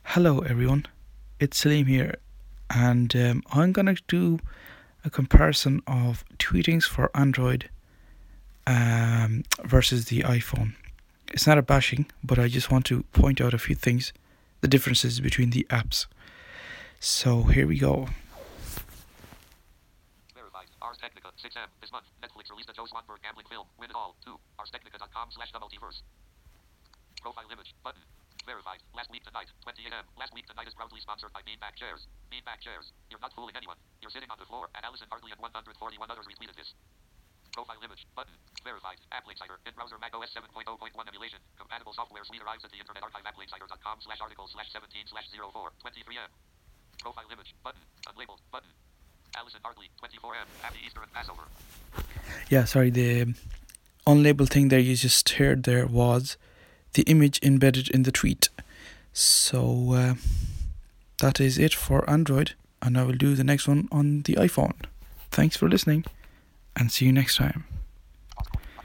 Hello everyone, it's Salim here, and I'm gonna do a comparison of tweetings for Android versus the iPhone. It's not a bashing, but I just want to point out a few things, the differences between the apps. So here we go. Verified. Ars Technica, 6M. This month, Netflix released a Joe Swanberg gambling film, Win It All, 2. ArsTechnica.com/multiverse. Profile image, button. Verified. Last week tonight, 20 a.m. Last week tonight is proudly sponsored by Beanbag Chairs. Beanbag Chairs. You're not fooling anyone. You're sitting on the floor, and Allison Hartley and 141 others retweeted this. Profile image, button. Verified. Apple Insider. In-browser Mac OS 7.0.1 emulation. Compatible software suite arrives at the Internet Archive. appleinsider.com/article/17/04. 23M. Profile image, button. Unlabeled, button. Allison Hartley, 24M. Happy Easter and Passover. Yeah, sorry, the unlabeled thing there you just heard there was the image embedded in the tweet. So that is it for Android, and I will do the next one on the iPhone. Thanks for listening, and see you next time.